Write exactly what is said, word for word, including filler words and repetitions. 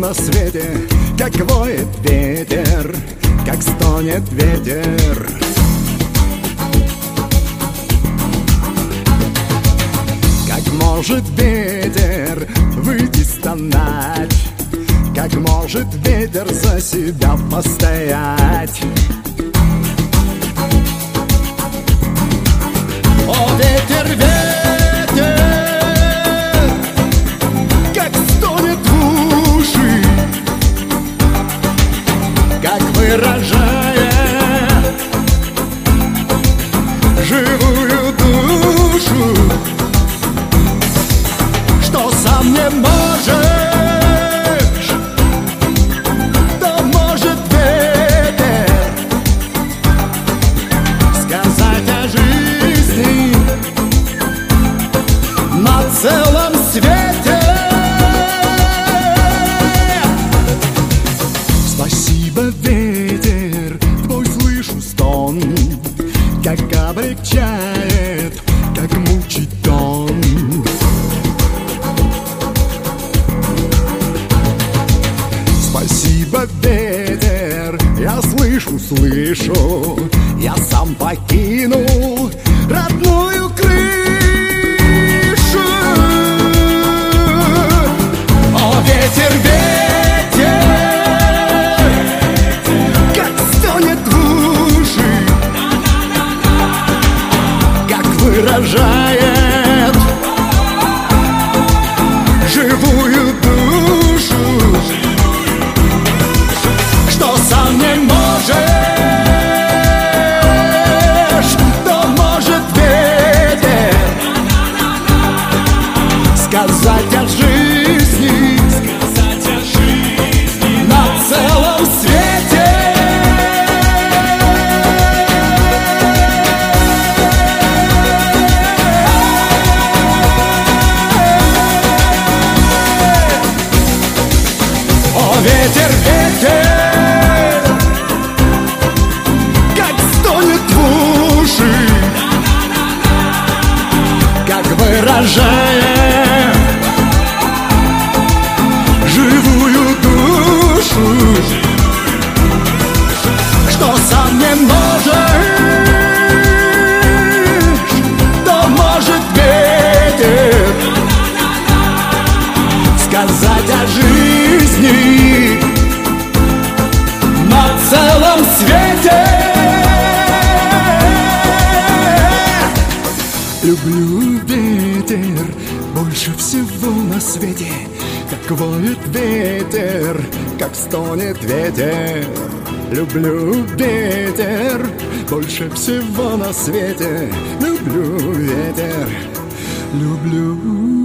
на свете, как воет ветер, как стонет ветер. Как может ветер выйти стонать, как может ветер за себя постоять. О, ветер, ветер, как стонет в уши, как выражая живую душу, что сам не можешь, то может ветер сказать о жизни на целом свете. Спасибо, ветер, твой слышу стон, как облегчает, как мучит он. Спасибо, ветер, я слышу, слышу, я сам покинул родную крышу. О, ветер, ветер, как стонет в уши, как выражает живую душу, что сам не можешь, то может ветер сказать о жизни, сказать о жизни на целом свете. О, ветер, ветер, как стонет в уши, как выражая живую душу, что сам не можешь, то может ветер сказать о жизни на целом свете. Люблю ветер больше всего на свете, как воет ветер, как стонет ветер. Люблю ветер больше всего на свете, люблю ветер, люблю.